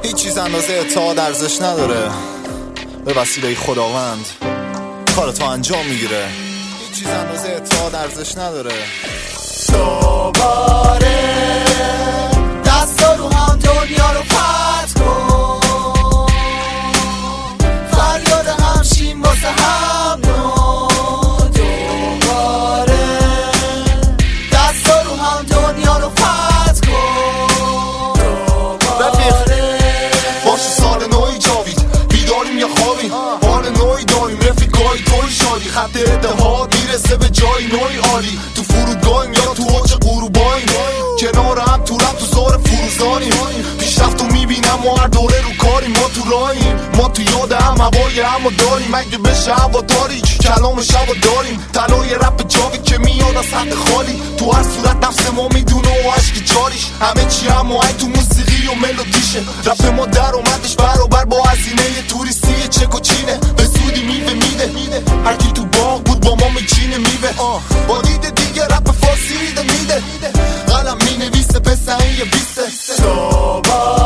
هیچ چیز اندازه اتحاد ارزش نداره. به وسیله خداوند کارتو انجام میگیره. هیچ چیز اندازه اتحاد ارزش نداره. دوباره دستا رو هم دنیا رو فتح کن، فریاد همشیم واسه هم دوباره دستا رو هم دنیا رو فتح کن. رفیق باشه سال نوی جاوید، بیداریم یا خوابیم، حال نوی داریم، رفیقای توی شادی، خط اتحاد میرسه به جای نوی عالی. تو فرودگاهیم یا تو اوج غروباییم، کنار هم تو رم تو زار فروزانیم. پیشرفت رو میبینم و هر دوره رو کاریم. ما تو راهیم، ما تو یاد هم هوای همو داریم. اگه بشه هوا تاریک کلام شبا داریم. طلای رپ جاوید که میاد از حد خالی، تو هر صورت نفس ما میدونه و عشق جاریش. همه چی همه تو موسیقی و ملودیشه. رپ ما در اومدش برابر با هزینه توریستی چک و چینه. به زودی میوه میده، هر کی تو باغ بود با ما میچینه میوه. با دید دیگه رپ فارسی میده، قلم مینویسه پسن یه بیسته.